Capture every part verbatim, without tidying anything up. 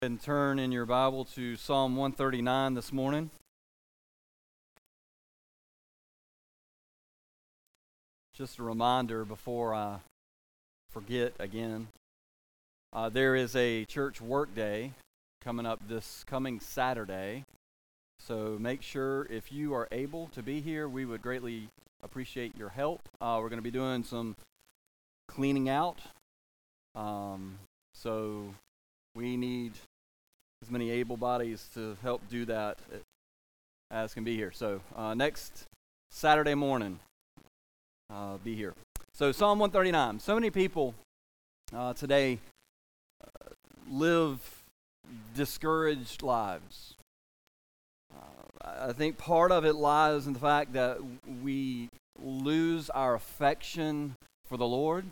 And turn in your Bible to Psalm one thirty-nine this morning. Just a reminder before I forget again, uh, there is a church work day coming up this coming Saturday. So make sure if you are able to be here, we would greatly appreciate your help. Uh, we're going to be doing some cleaning out. Um, so we need as many able bodies to help do that as can be here. So uh, next Saturday morning, uh, be here. So Psalm one thirty-nine. So many people uh, today uh, live discouraged lives. Uh, I think part of it lies in the fact that we lose our affection for the Lord.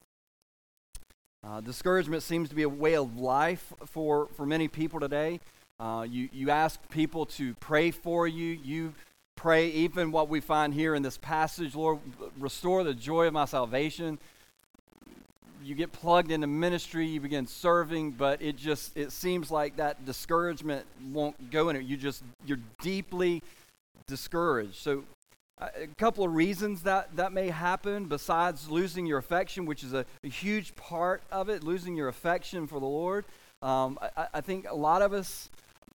Uh, discouragement seems to be a way of life for, for many people today. Uh, you, you ask people to pray for you. You pray, even what we find here in this passage, Lord, restore the joy of my salvation. You get plugged into ministry, you begin serving, but it just, it seems like that discouragement won't go in it. You just, you're deeply discouraged. So a couple of reasons that that may happen besides losing your affection, which is a, a huge part of it, losing your affection for the Lord. Um, I, I think a lot of us,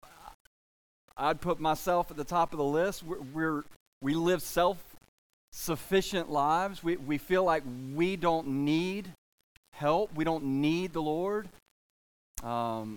I'd put myself at the top of the list. We're, we're we live self-sufficient lives. We we feel like we don't need help. We don't need the Lord. Um,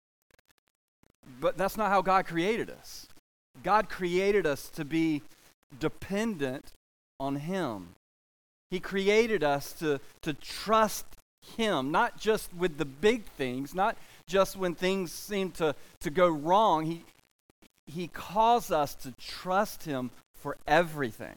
but that's not how God created us. God created us to be dependent on Him. He created us to, to trust Him, not just with the big things, not just when things seem to, to go wrong. He, he calls us to trust Him for everything.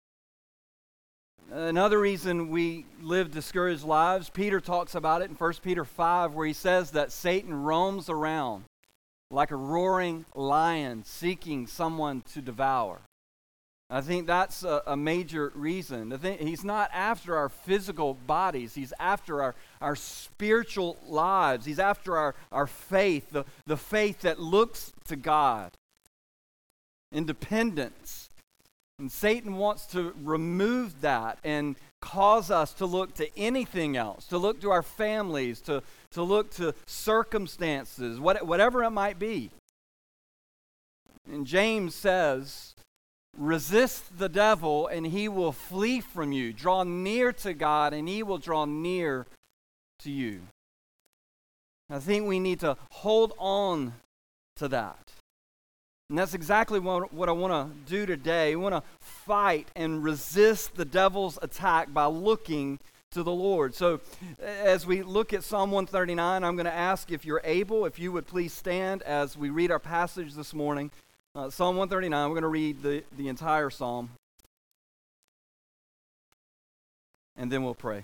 Another reason we live discouraged lives, Peter talks about it in First Peter five, where he says that Satan roams around like a roaring lion seeking someone to devour. I think that's a, a major reason. I think he's not after our physical bodies. He's after our, our spiritual lives. He's after our, our faith, the, the faith that looks to God. Independence. And Satan wants to remove that and cause us to look to anything else, to look to our families, to, to look to circumstances, what, whatever it might be. And James says, resist the devil and he will flee from you. Draw near to God and he will draw near to you. I think we need to hold on to that. And that's exactly what, what I want to do today. I want to fight and resist the devil's attack by looking to the Lord. So as we look at Psalm one thirty-nine, I'm going to ask if you're able, if you would please stand as we read our passage this morning. Uh, Psalm one thirty-nine, we're going to read the, the entire psalm, and then we'll pray.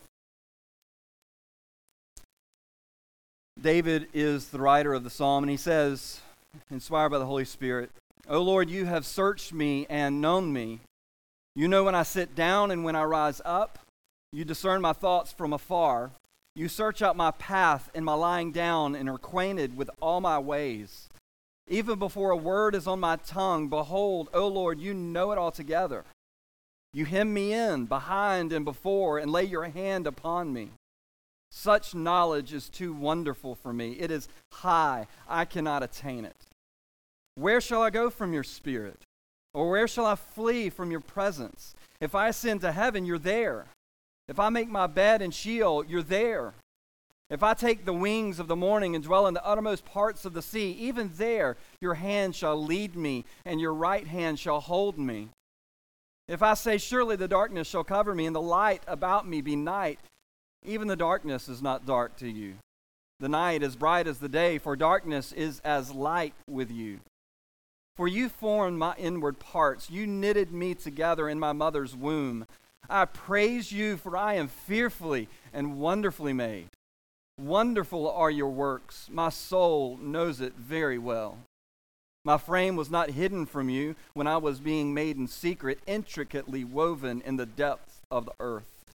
David is the writer of the psalm, and he says, inspired by the Holy Spirit, O Lord, you have searched me and known me. You know when I sit down and when I rise up. You discern my thoughts from afar. You search out my path and my lying down and are acquainted with all my ways. Even before a word is on my tongue, behold, O Lord, you know it altogether. You hem me in, behind and before, and lay your hand upon me. Such knowledge is too wonderful for me. It is high. I cannot attain it. Where shall I go from your spirit? Or where shall I flee from your presence? If I ascend to heaven, you're there. If I make my bed in Sheol, you're there. If I take the wings of the morning and dwell in the uttermost parts of the sea, even there your hand shall lead me, and your right hand shall hold me. If I say, surely the darkness shall cover me, and the light about me be night, even the darkness is not dark to you. The night is bright as the day, for darkness is as light with you. For you formed my inward parts. You knitted me together in my mother's womb. I praise you, for I am fearfully and wonderfully made. Wonderful are your works. My soul knows it very well. My frame was not hidden from you when I was being made in secret, intricately woven in the depths of the earth.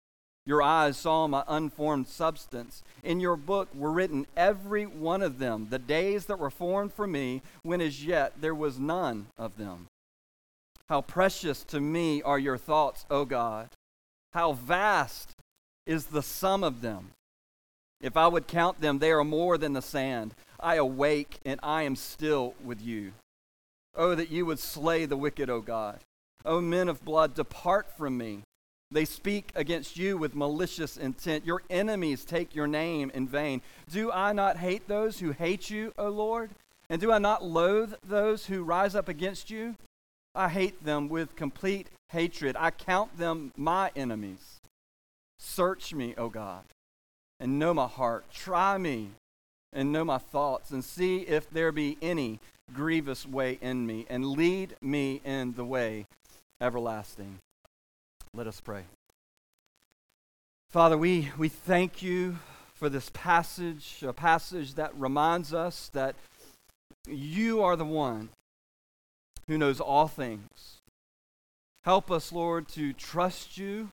Your eyes saw my unformed substance. In your book were written every one of them, the days that were formed for me, when as yet there was none of them. How precious to me are your thoughts, O God. How vast is the sum of them. If I would count them, they are more than the sand. I awake and I am still with you. Oh, that you would slay the wicked, O God. O men of blood, depart from me. They speak against you with malicious intent. Your enemies take your name in vain. Do I not hate those who hate you, O Lord? And do I not loathe those who rise up against you? I hate them with complete hatred. I count them my enemies. Search me, O God, and know my heart. Try me and know my thoughts, and see if there be any grievous way in me, and lead me in the way everlasting. Let us pray. Father, we, we thank you for this passage, a passage that reminds us that you are the one who knows all things. Help us, Lord, to trust you,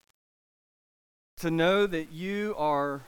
to know that you are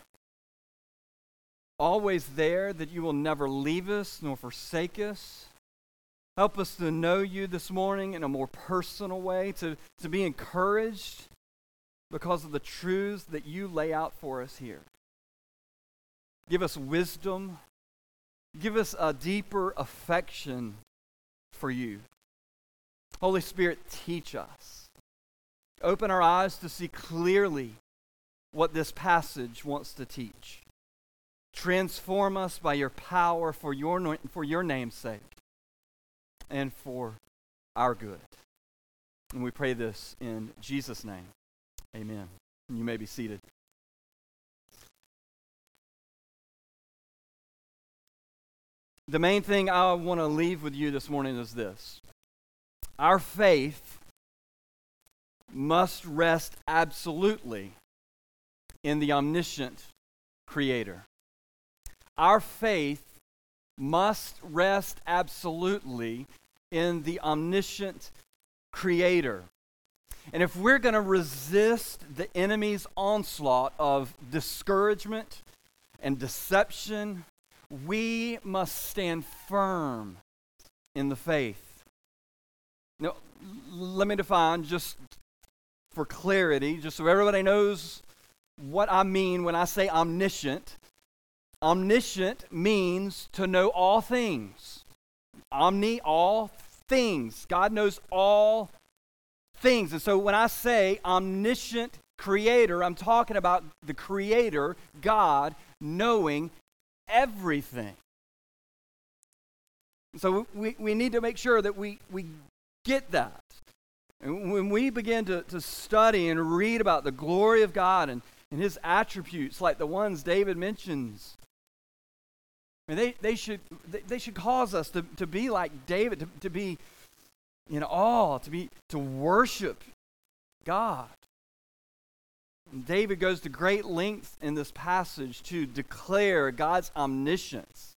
always there, that you will never leave us nor forsake us. Help us to know you this morning in a more personal way, to, to be encouraged because of the truths that you lay out for us here. Give us wisdom. Give us a deeper affection for you. Holy Spirit, teach us. Open our eyes to see clearly what this passage wants to teach. Transform us by your power for your, for your name's sake and for our good. And we pray this in Jesus' name. Amen. You may be seated. The main thing I want to leave with you this morning is this. Our faith must rest absolutely in the omniscient Creator. Our faith must rest absolutely in the omniscient Creator. And if we're going to resist the enemy's onslaught of discouragement and deception, we must stand firm in the faith. Now, let me define, just for clarity, just so everybody knows what I mean when I say omniscient. Omniscient means to know all things. Omni, all things. God knows all things. And so when I say omniscient Creator, I'm talking about the Creator, God, knowing everything. So we, we need to make sure that we, we get that. And when we begin to, to study and read about the glory of God and, and His attributes, like the ones David mentions, I mean, they, they should they, they should cause us to, to be like David, to, to be in awe, to be to worship God. And David goes to great lengths in this passage to declare God's omniscience,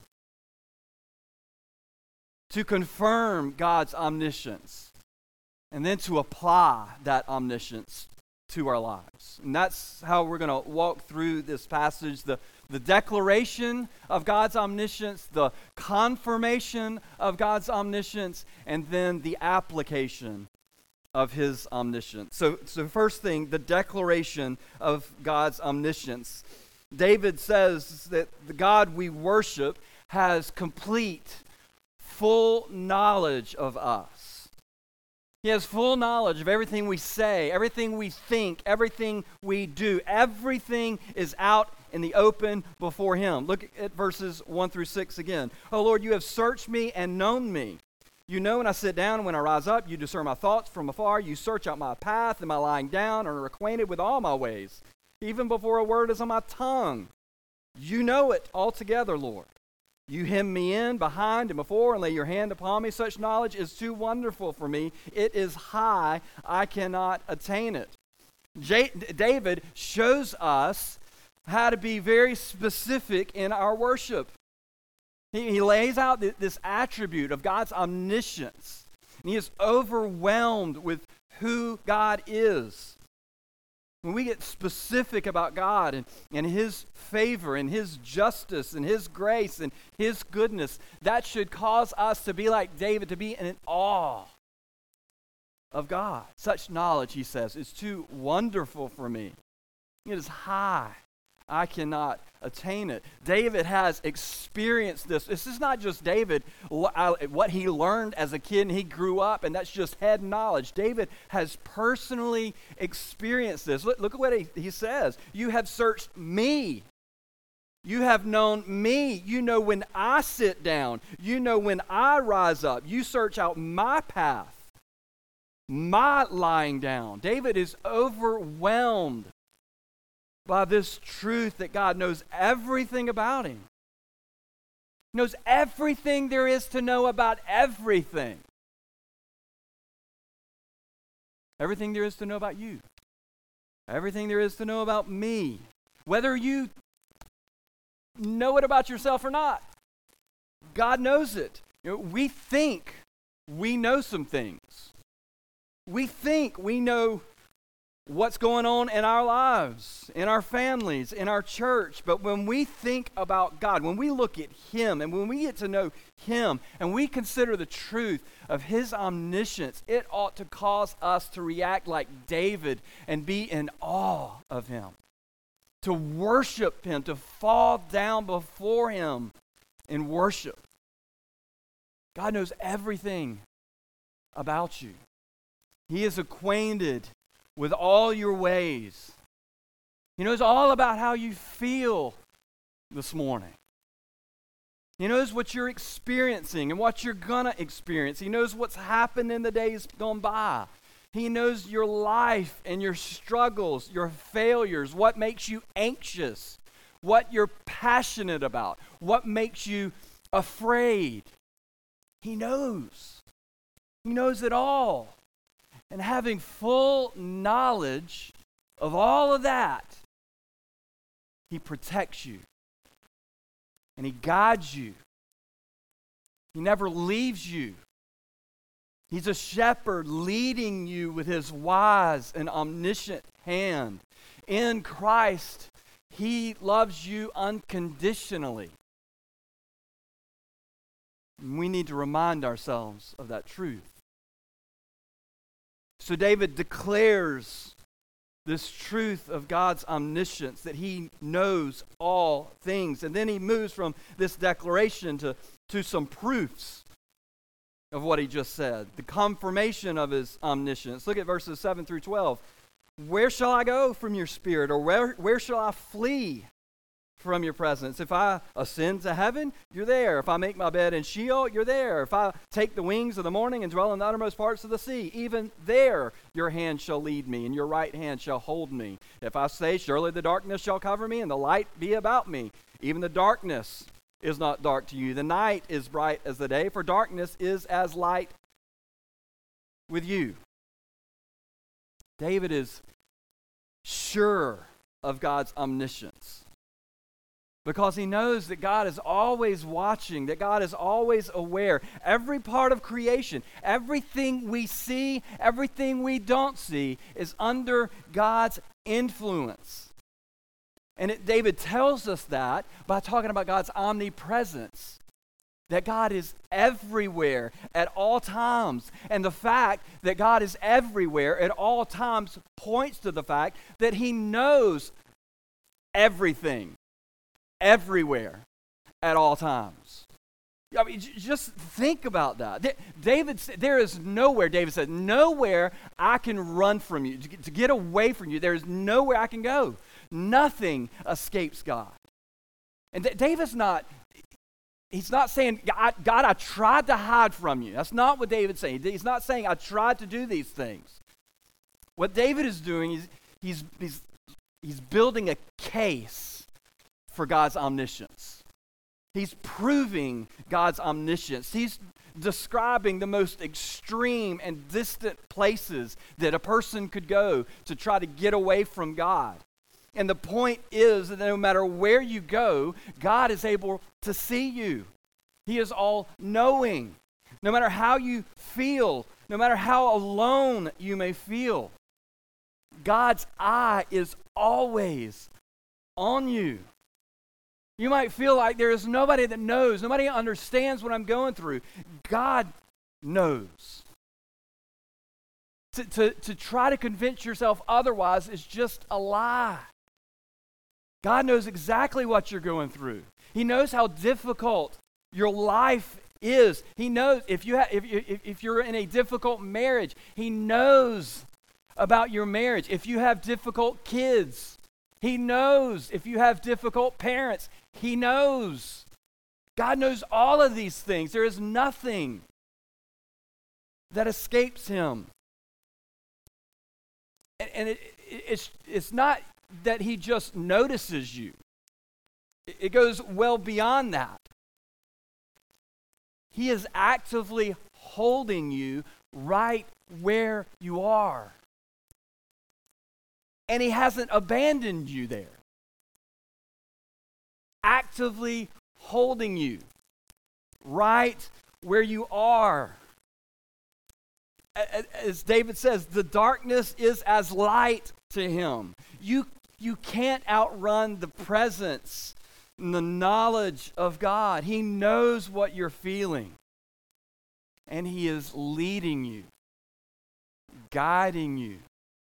to confirm God's omniscience, and then to apply that omniscience to our lives. And that's how we're going to walk through this passage. The, the declaration of God's omniscience, the confirmation of God's omniscience, and then the application of His omniscience. So, so first thing, the declaration of God's omniscience. David says that the God we worship has complete, full knowledge of us. He has full knowledge of everything we say, everything we think, everything we do. Everything is out in the open before Him. Look at verses one through six again. Oh Lord, you have searched me and known me. You know when I sit down and when I rise up. You discern my thoughts from afar. You search out my path and my lying down, and are acquainted with all my ways. Even before a word is on my tongue, you know it altogether, Lord. You hem me in behind and before and lay your hand upon me. Such knowledge is too wonderful for me. It is high. I cannot attain it. J- David shows us how to be very specific in our worship. He, he lays out th- this attribute of God's omniscience. And he is overwhelmed with who God is. when we get specific about God and, and His favor and His justice and His grace and His goodness, that should cause us to be like David, to be in awe of God. Such knowledge, he says, is too wonderful for me. It is high. I cannot attain it. David has experienced this. This is not just David, what he learned as a kid and he grew up, and that's just head knowledge. David has personally experienced this. Look, look at what he, he says. You have searched me. You have known me. You know when I sit down. You know when I rise up. You search out my path, my lying down. David is overwhelmed by this truth that God knows everything about him. He knows everything there is to know about everything. Everything there is to know about you. Everything there is to know about me. Whether you know it about yourself or not, God knows it. You know, we think we know some things. We think we know what's going on in our lives, in our families, in our church. But when we think about God, when we look at Him, and when we get to know Him, and we consider the truth of His omniscience, it ought to cause us to react like David and be in awe of Him, to worship Him, to fall down before Him in worship. God knows everything about you. He is acquainted with all your ways. He knows all about how you feel this morning. He knows what you're experiencing and what you're going to experience. He knows what's happened in the days gone by. He knows your life and your struggles, your failures, what makes you anxious, what you're passionate about, what makes you afraid. He knows. He knows it all. And having full knowledge of all of that, He protects you. And He guides you. He never leaves you. He's a shepherd leading you with His wise and omniscient hand. In Christ, He loves you unconditionally. And we need to remind ourselves of that truth. So David declares this truth of God's omniscience, that He knows all things. And then he moves from this declaration to, to some proofs of what he just said, the confirmation of His omniscience. Look at verses seven through twelve. Where shall I go from your spirit, or where, where shall I flee from your presence? If I ascend to heaven, you're there. If I make my bed in Sheol, you're there. If I take the wings of the morning and dwell in the uttermost parts of the sea, even there your hand shall lead me, and your right hand shall hold me. If I say, surely the darkness shall cover me, and the light be about me, even the darkness is not dark to you. The night is bright as the day, for darkness is as light with you. David is sure of God's omniscience, because he knows that God is always watching, that God is always aware. Every part of creation, everything we see, everything we don't see, is under God's influence. And it, David tells us that by talking about God's omnipresence, that God is everywhere at all times. And the fact that God is everywhere at all times points to the fact that He knows everything, everywhere, at all times. I mean, j- just think about that. Th- David, there is nowhere, David said, nowhere I can run from you, to get, to get away from you. There is nowhere I can go. Nothing escapes God. And th- David's not, he's not saying, God, God, I tried to hide from you. That's not what David's saying. He's not saying, I tried to do these things. What David is doing is he's, he's, he's building a case for God's omniscience. He's proving God's omniscience. He's describing the most extreme and distant places that a person could go to try to get away from God. And the point is that no matter where you go, God is able to see you. He is all-knowing. No matter how you feel, no matter how alone you may feel, God's eye is always on you. You might feel like there is nobody that knows, nobody understands what I'm going through. God knows. To, to, to try to convince yourself otherwise is just a lie. God knows exactly what you're going through. He knows how difficult your life is. He knows if you ha- if, if if you're in a difficult marriage, He knows about your marriage. If you have difficult kids, He knows. If you have difficult parents, He knows. God knows all of these things. There is nothing that escapes Him. And, and it, it, it's it's not that He just notices you. It, it goes well beyond that. He is actively holding you right where you are. And He hasn't abandoned you there. Actively holding you right where you are. As David says, the darkness is as light to Him. You, you can't outrun the presence and the knowledge of God. He knows what you're feeling. And He is leading you, guiding you.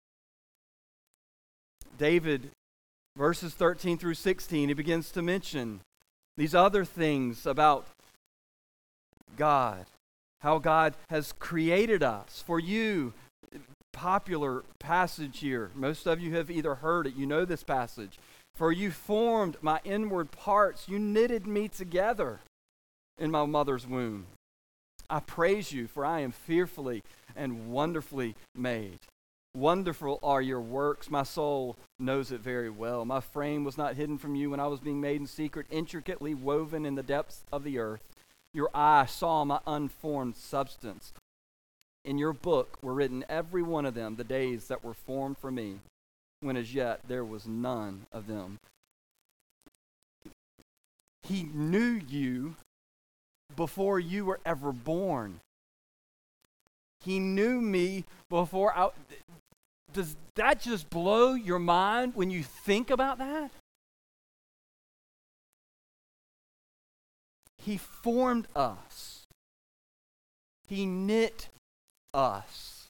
David, verses thirteen through sixteen, he begins to mention these other things about God. How God has created us. For you, popular passage here. Most of you have either heard it, you know this passage. For you formed my inward parts. You knitted me together in my mother's womb. I praise you, for I am fearfully and wonderfully made. Wonderful are your works. My soul knows it very well. My frame was not hidden from you when I was being made in secret, intricately woven in the depths of the earth. Your eye saw my unformed substance. In your book were written every one of them, the days that were formed for me, when as yet there was none of them. He knew you before you were ever born. He knew me before I... Does that just blow your mind when you think about that? He formed us. He knit us.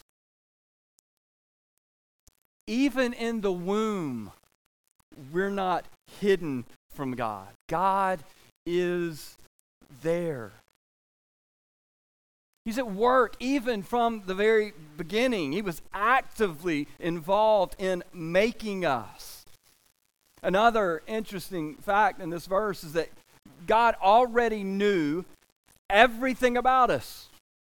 Even in the womb, we're not hidden from God. God is there. He's at work even from the very beginning. He was actively involved in making us. Another interesting fact in this verse is that God already knew everything about us.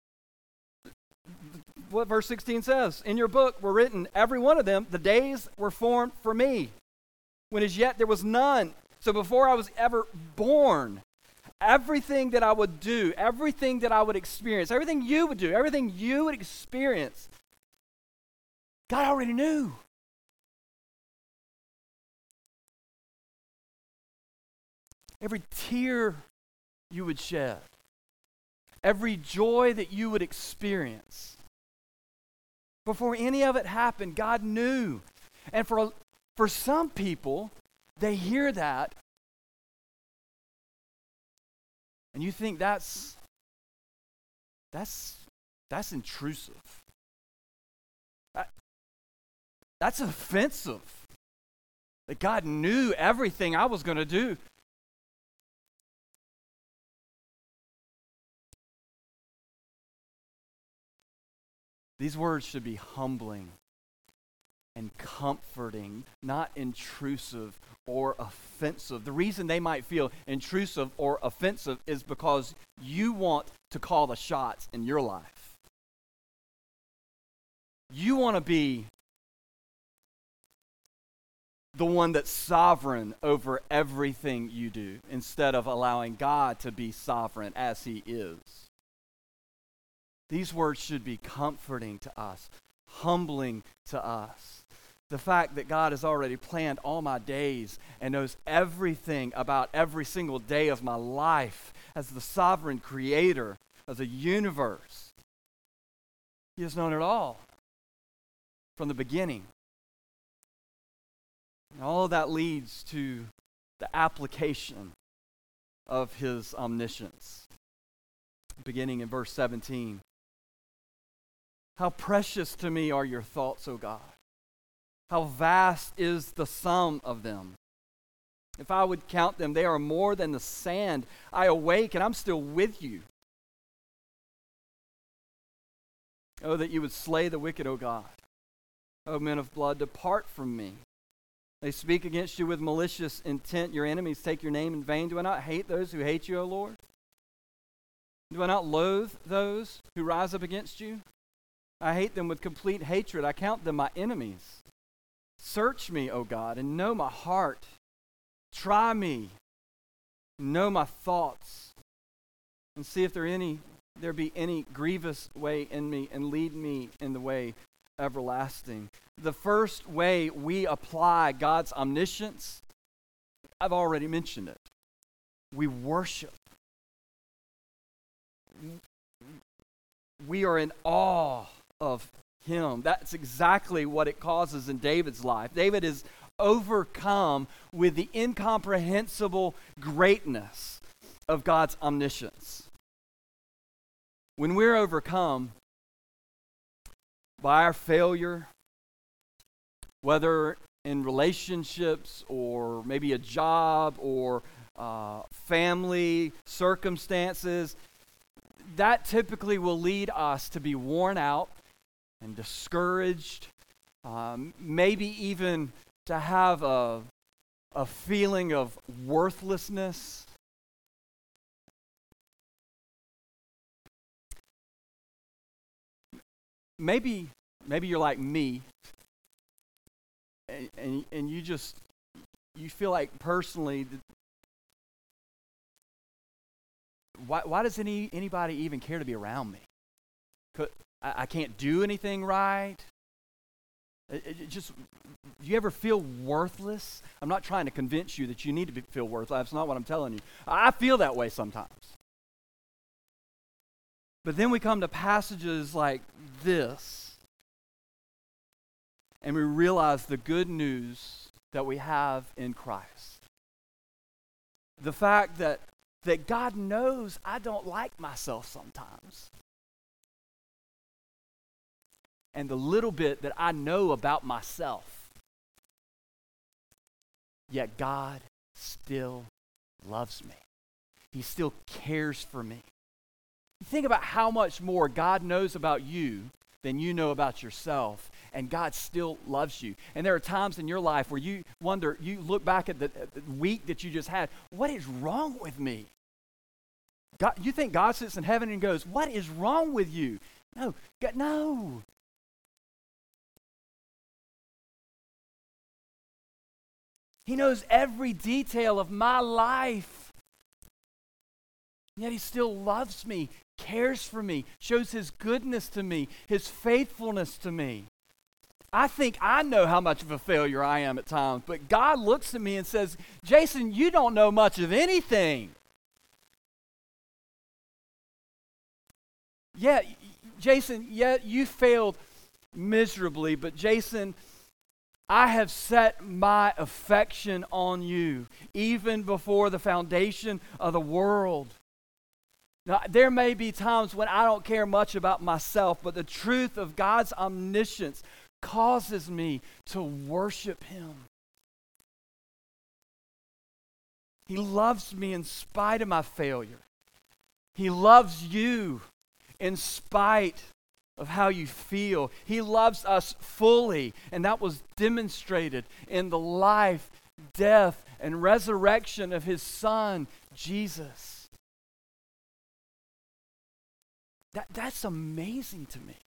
What verse sixteen says, in your book were written, every one of them, the days were formed for me, when as yet there was none. So before I was ever born, everything that I would do, everything that I would experience, everything you would do, everything you would experience, God already knew. Every tear you would shed, every joy that you would experience. Before any of it happened, God knew. And for, for some people, they hear that, and you think that's, that's, that's intrusive. That, that's offensive. That God knew everything I was going to do. These words should be humbling and comforting, not intrusive or offensive. The reason they might feel intrusive or offensive is because you want to call the shots in your life. You want to be the one that's sovereign over everything you do instead of allowing God to be sovereign as He is. These words should be comforting to us, humbling to us. The fact that God has already planned all my days and knows everything about every single day of my life as the sovereign creator of the universe. He has known it all from the beginning. And all of that leads to the application of his omniscience. Beginning in verse seventeen. How precious to me are your thoughts, O God. How vast is the sum of them. If I would count them, they are more than the sand. I awake and I'm still with you. Oh, that you would slay the wicked, O God. O men of blood, depart from me. They speak against you with malicious intent. Your enemies take your name in vain. Do I not hate those who hate you, O Lord? Do I not loathe those who rise up against you? I hate them with complete hatred. I count them my enemies. Search me, O God, and know my heart. Try me, know my thoughts, and see if there any there be any grievous way in me, and lead me in the way everlasting. The first way we apply God's omniscience, I've already mentioned it. We worship. We are in awe of him. That's exactly what it causes in David's life. David is overcome with the incomprehensible greatness of God's omniscience. When we're overcome by our failure, whether in relationships or maybe a job or uh, family circumstances, that typically will lead us to be worn out and discouraged, um, maybe even to have a, a feeling of worthlessness. Maybe, maybe you're like me, and, and, and you just, you feel like personally, why, why does any anybody even care to be around me? Could, I, I can't do anything right. It, it just, do you ever feel worthless? I'm not trying to convince you that you need to be, feel worthless. That's not what I'm telling you. I feel that way sometimes. But then we come to passages like this, and we realize the good news that we have in Christ. The fact that, that God knows I don't like myself sometimes. And the little bit that I know about myself, yet God still loves me. He still cares for me. Think about how much more God knows about you than you know about yourself, and God still loves you. And there are times in your life where you wonder, you look back at the, at the week that you just had, what is wrong with me? God, you think God sits in heaven and goes, what is wrong with you? No, God, no. He knows every detail of my life. Yet he still loves me, cares for me, shows his goodness to me, his faithfulness to me. I think I know how much of a failure I am at times, but God looks at me and says, Jason, you don't know much of anything. Yeah, Jason, yeah, you failed miserably, but Jason, I have set my affection on you even before the foundation of the world. Now, there may be times when I don't care much about myself, but the truth of God's omniscience causes me to worship him. He loves me in spite of my failure. He loves you in spite of how you feel. He loves us fully, and that was demonstrated in the life, death, and resurrection of his Son, Jesus. That, that's amazing to me.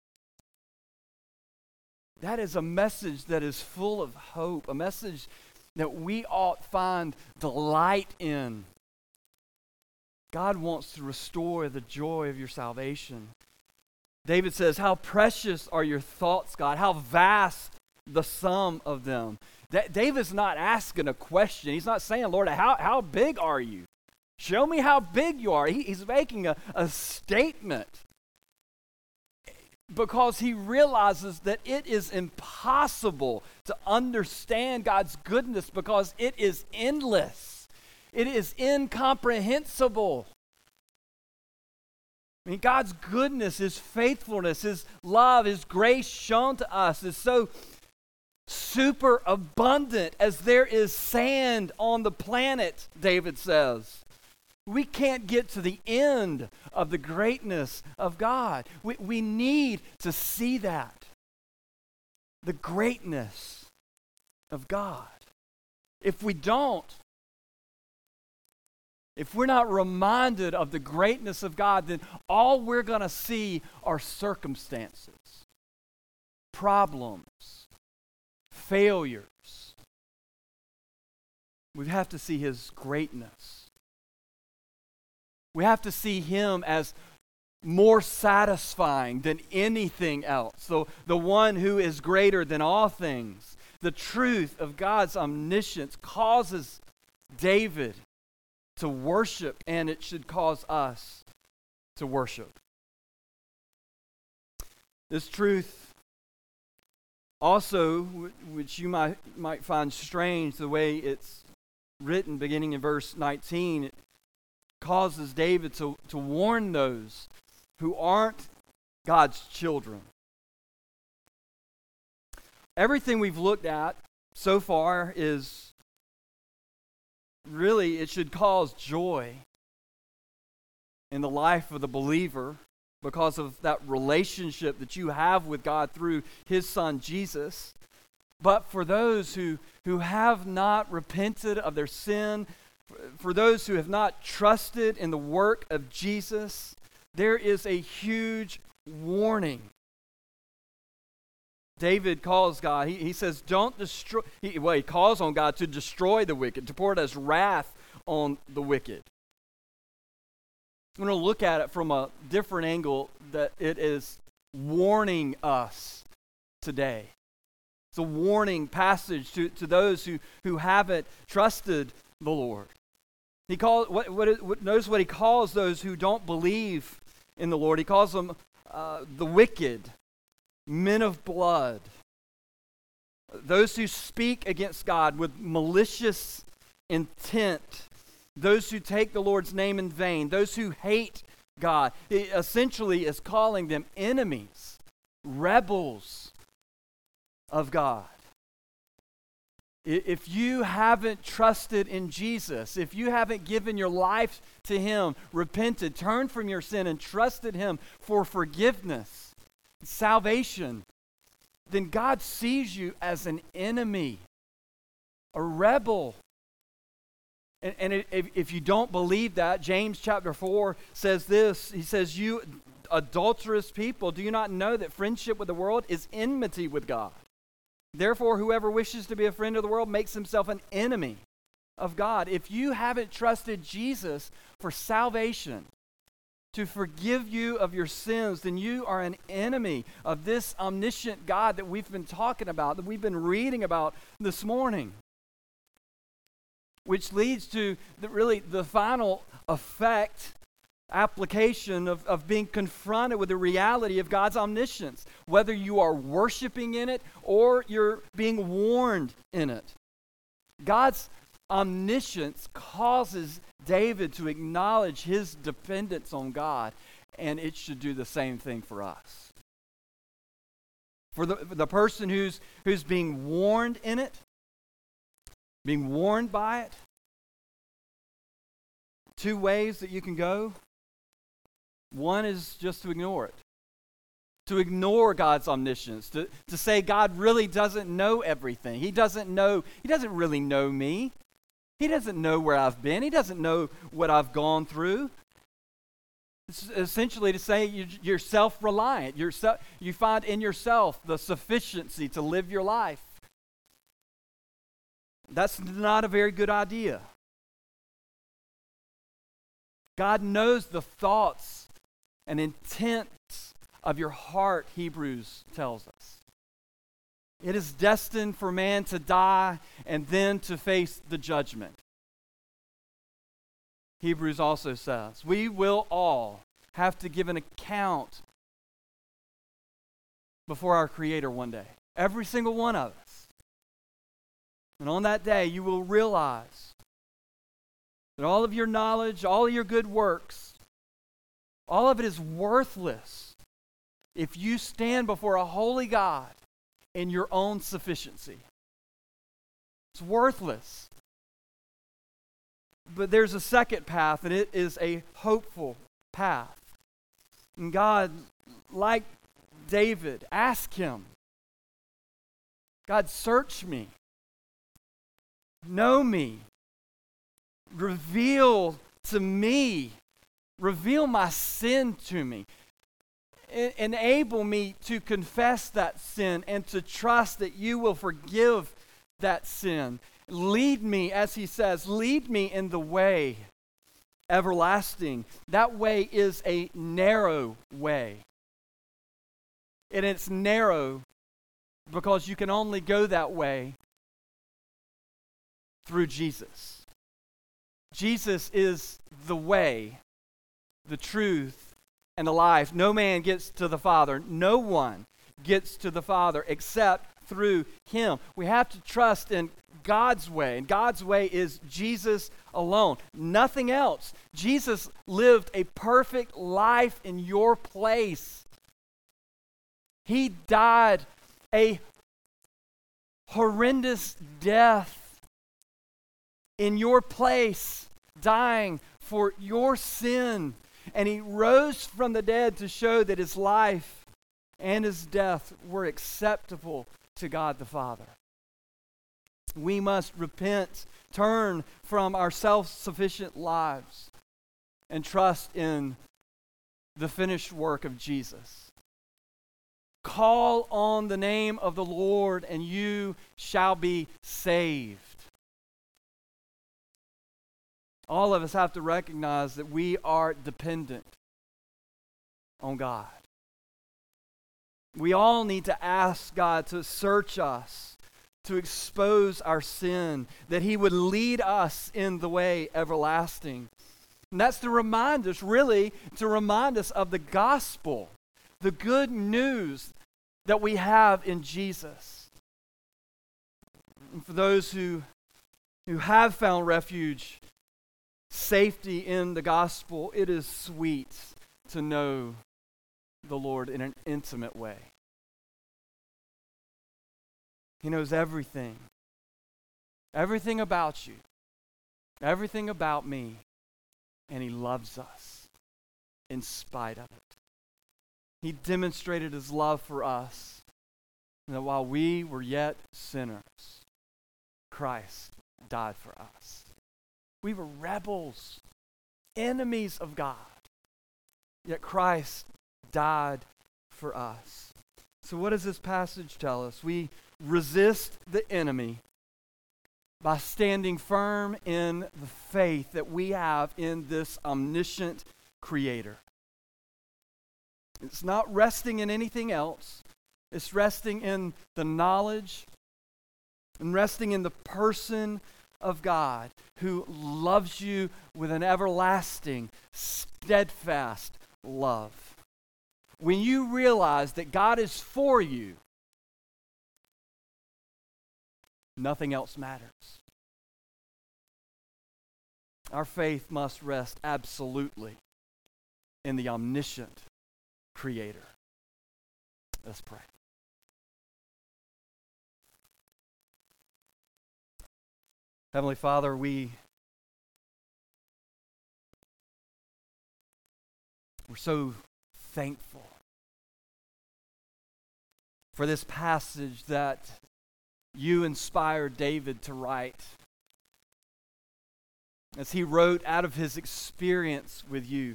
That is a message that is full of hope, a message that we ought find delight in. God wants to restore the joy of your salvation. David says, how precious are your thoughts, God. How vast the sum of them. That, David's not asking a question. He's not saying, Lord, how, how big are you? Show me how big you are. He, he's making a, a statement. because he realizes that it is impossible to understand God's goodness because it is endless. It is incomprehensible. I mean, God's goodness, His faithfulness, His love, His grace shown to us is so super abundant as there is sand on the planet, David says. We can't get to the end of the greatness of God. We, we need to see that. The greatness of God. If we don't, if we're not reminded of the greatness of God, then all we're going to see are circumstances, problems, failures. We have to see His greatness. We have to see Him as more satisfying than anything else. The, the one who is greater than all things. The truth of God's omniscience causes David to worship, and it should cause us to worship. This truth also, which you might, might find strange the way it's written beginning in verse nineteen, it causes David to, to warn those who aren't God's children. Everything we've looked at so far is really, it should cause joy in the life of the believer because of that relationship that you have with God through His Son Jesus. But for those who, who have not repented of their sin, for those who have not trusted in the work of Jesus, there is a huge warning. David calls God, he, he says, don't destroy, he, well, he calls on God to destroy the wicked, to pour out His wrath on the wicked. I'm going to look at it from a different angle, that it is warning us today. It's a warning passage to, to those who, who haven't trusted the Lord. He calls, what, what, what, notice what he calls those who don't believe in the Lord. He calls them uh, the wicked, men of blood, those who speak against God with malicious intent, those who take the Lord's name in vain, those who hate God. He essentially is calling them enemies, rebels of God. If you haven't trusted in Jesus, if you haven't given your life to Him, repented, turned from your sin and trusted Him for forgiveness, salvation, then God sees you as an enemy, a rebel. And, and if, if you don't believe that, James chapter four says this. He says, you adulterous people, do you not know that friendship with the world is enmity with God? Therefore, whoever wishes to be a friend of the world makes himself an enemy of God. If you haven't trusted Jesus for salvation, to forgive you of your sins, then you are an enemy of this omniscient God that we've been talking about, that we've been reading about this morning. Which leads to the, really the final effect, application of, of being confronted with the reality of God's omniscience, whether you are worshiping in it or you're being warned in it. God's omniscience causes David to acknowledge his dependence on God, and it should do the same thing for us. For the, for the person who's, who's being warned in it, being warned by it, two ways that you can go. One is just to ignore it. To ignore God's omniscience. To, to say God really doesn't know everything. He doesn't know, He doesn't really know me. He doesn't know where I've been. He doesn't know what I've gone through. It's essentially to say you, you're self-reliant. You're se- you find in yourself the sufficiency to live your life. That's not a very good idea. God knows the thoughts and intents of your heart, Hebrews tells us. It is destined for man to die and then to face the judgment. Hebrews also says, we will all have to give an account before our Creator one day. Every single one of us. And on that day, you will realize that all of your knowledge, all of your good works, all of it is worthless if you stand before a holy God in your own sufficiency. It's worthless. But there's a second path, and it is a hopeful path. And God, like David, ask him, God, search me. Know me. Reveal to me. Reveal my sin to me. En- enable me to confess that sin and to trust that you will forgive that sin. Lead me, as he says, lead me in the way everlasting. That way is a narrow way. And it's narrow because you can only go that way through Jesus. Jesus is the way, the truth, and the life. No man gets to the Father. No one gets to the Father except through him. We have to trust in God's way, and God's way is Jesus alone. Nothing else. Jesus lived a perfect life in your place. He died a horrendous death in your place, dying for your sin. And he rose from the dead to show that his life and his death were acceptable to God the Father. We must repent, turn from our self-sufficient lives, and trust in the finished work of Jesus. Call on the name of the Lord, and you shall be saved. All of us have to recognize that we are dependent on God. We all need to ask God to search us, to expose our sin, that he would lead us in the way everlasting. And that's to remind us, really, to remind us of the gospel, the good news that we have in Jesus. And for those who, who have found refuge, safety in the gospel, it is sweet to know the Lord in an intimate way. He knows everything. Everything about you. Everything about me. And he loves us in spite of it. He demonstrated his love for us. And that while we were yet sinners, Christ died for us. We were rebels, enemies of God. Yet Christ died for us. So what does this passage tell us? We resist the enemy by standing firm in the faith that we have in this omniscient Creator. It's not resting in anything else. It's resting in the knowledge and resting in the person of God who loves you with an everlasting, steadfast love. When you realize that God is for you, nothing else matters. Our faith must rest absolutely in the omniscient Creator. Let's pray. Heavenly Father, we we're so thankful for this passage that you inspired David to write. As he wrote out of his experience with you,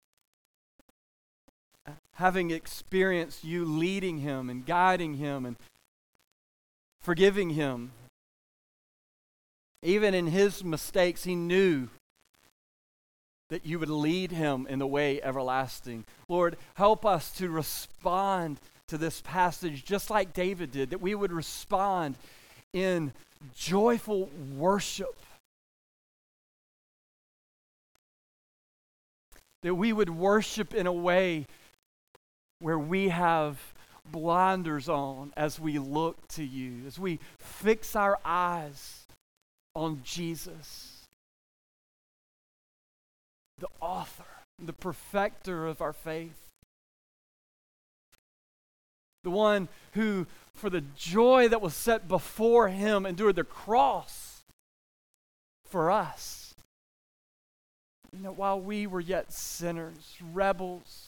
having experienced you leading him and guiding him and forgiving him. Even in his mistakes, he knew that you would lead him in the way everlasting. Lord, help us to respond to this passage just like David did, that we would respond in joyful worship. That we would worship in a way where we have blinders on as we look to you, as we fix our eyes on Jesus, the author, the perfecter of our faith. The one who, for the joy that was set before him, endured the cross for us. You know, while we were yet sinners, rebels,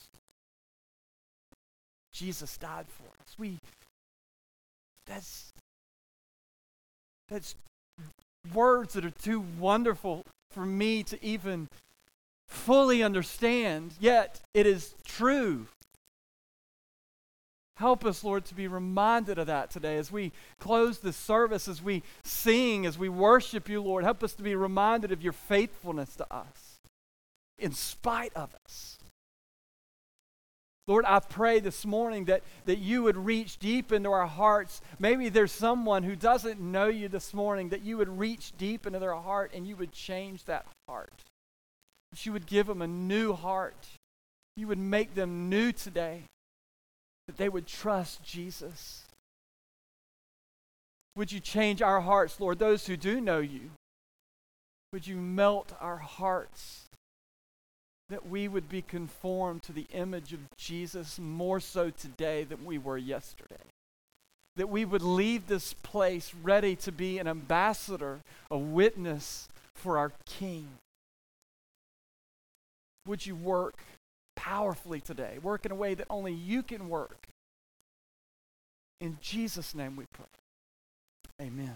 Jesus died for us. We, that's, that's words that are too wonderful for me to even fully understand, yet it is true. Help us, Lord, to be reminded of that today as we close this service, as we sing, as we worship you, Lord. Help us to be reminded of your faithfulness to us in spite of us. Lord, I pray this morning that, that you would reach deep into our hearts. Maybe there's someone who doesn't know you this morning, that you would reach deep into their heart and you would change that heart. That you would give them a new heart. You would make them new today. That they would trust Jesus. Would you change our hearts, Lord, those who do know you? Would you melt our hearts? That we would be conformed to the image of Jesus more so today than we were yesterday. That we would leave this place ready to be an ambassador, a witness for our King. Would you work powerfully today? Work in a way that only you can work. In Jesus' name we pray. Amen.